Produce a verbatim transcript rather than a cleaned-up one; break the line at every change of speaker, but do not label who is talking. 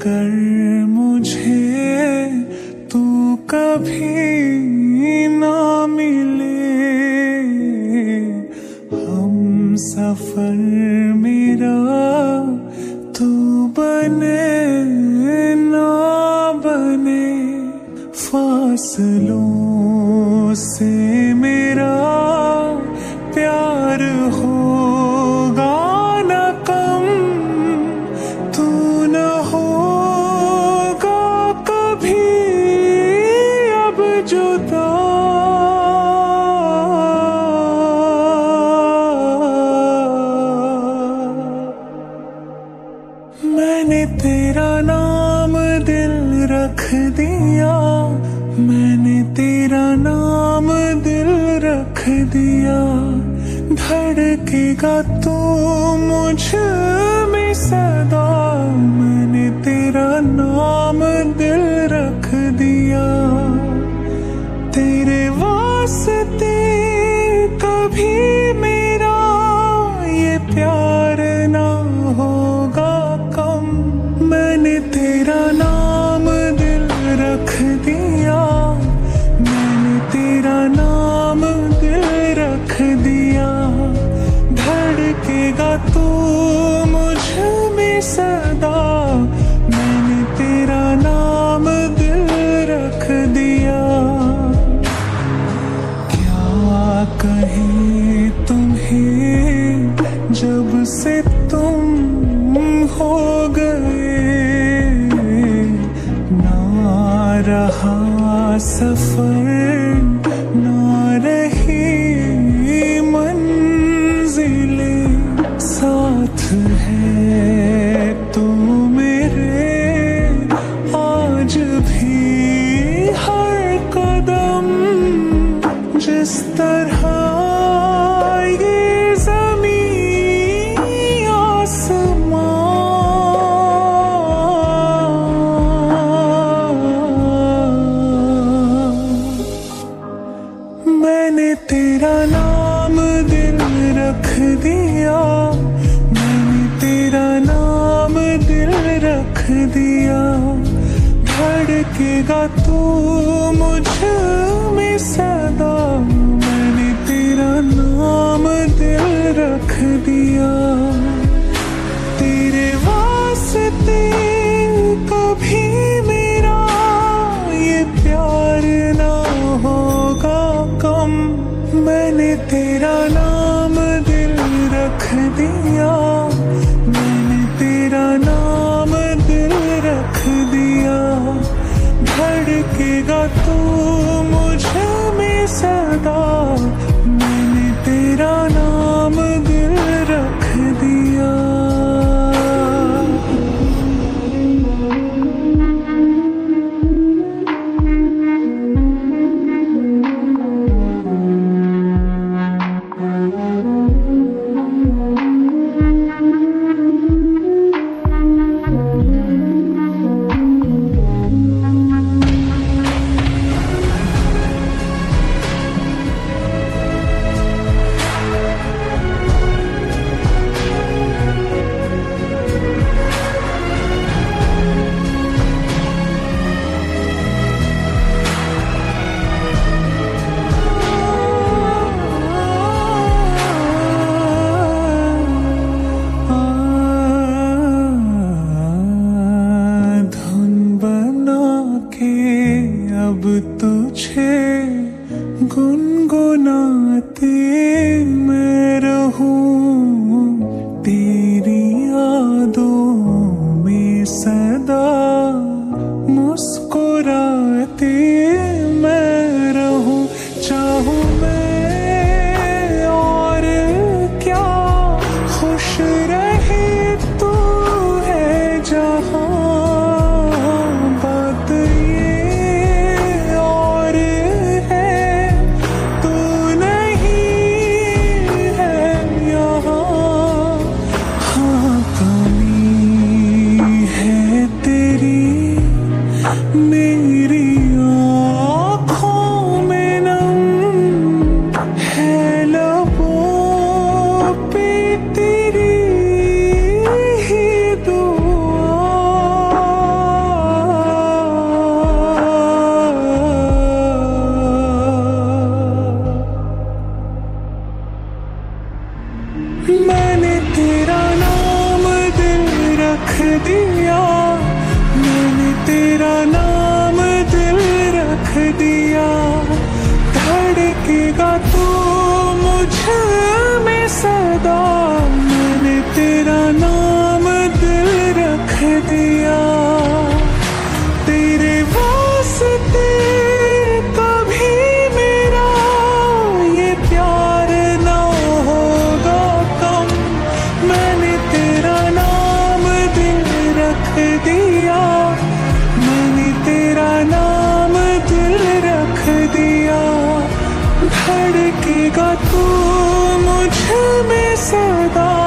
अगर मुझे तू कभी ना मिले, हम सफर मेरा तू बने ना बने, फासलों से मेरा प्यार होगा न कम, तू न होगा कभी अब जुदा। मैंने तेरा नाम दिल रख दिया, मैंने तेरा नाम दिल रख दिया, धड़केगा तू मुझ में सदा, मैंने तेरा नाम दिल रख दिया। तेरे वास्ते कभी मेरा ये प्यार ना होगा कम, मैंने तेरा नाम दिल रख दिया, मैंने तेरा नाम दिल रख दिया, धड़केगा तू मुझ में सदा, मैंने तेरा नाम दिल रख दिया। क्या कहें तुम्हें जब से तुम हो गए, ना रहा सफर ना रही मंजिले, साथ है तू मेरे आज भी हर कदम, जिस तरह ये ज़मीं आसमां। मैंने तेरा नाम दिल रख दिया, मैंने तेरा नाम दिल रख दिया, धड़केगा तू मुझ में सदा, मैंने तेरा नाम दिल रख दिया। तेरे वास्ते कभी मेरा ये प्यार ना होगा कम, मैंने तेरा नाम दिल रख दिया, मैंने तेरा नाम दिल रख दिया, धड़केगा तू मुझ में सदा, मैंने तेरा नाम दिल रख दिया। अब तुझे गुनगुनाते मैं रहूं, तेरी यादों में सदा मुस्कुराते मैं रहूं, चाहूं मैं और क्या खुश रहे तू है जहां, मुझ में सदा, मैंने तेरा नाम दिल रख दिया। तेरे वास्ते कभी मेरा ये प्यार ना होगा कम, मैंने तेरा नाम दिल रख दिया, मैंने तेरा नाम दिल रख दिया। धड़केगा तू मुझ में सदा,